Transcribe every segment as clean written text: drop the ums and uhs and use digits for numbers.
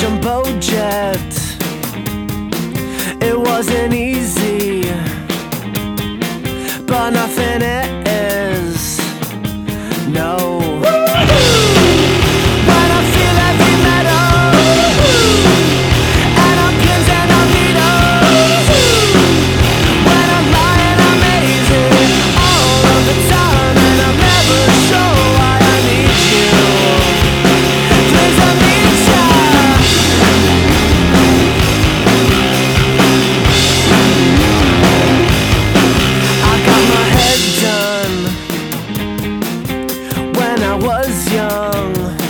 jumbo jet. It wasn't easy, but nothing is. No. When I feel heavy metal, and I'm pins and I'm needles. When I'm lying, I'm amazing all of the time, and I'm never sure why I need you. Please, I need ya. I got my head done when I was young.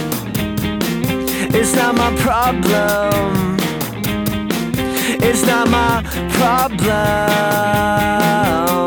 It's not my problem. It's not my problem.